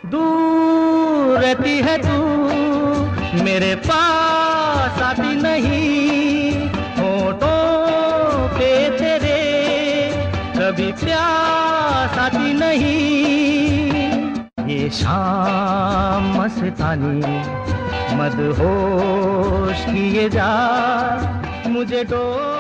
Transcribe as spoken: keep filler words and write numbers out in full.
दूर रहती है तू, मेरे पास आती नहीं, होठों पे तेरे कभी प्यास आती नहीं। ये शाम मस्तानी मदहोश किए जा, मुझे डोर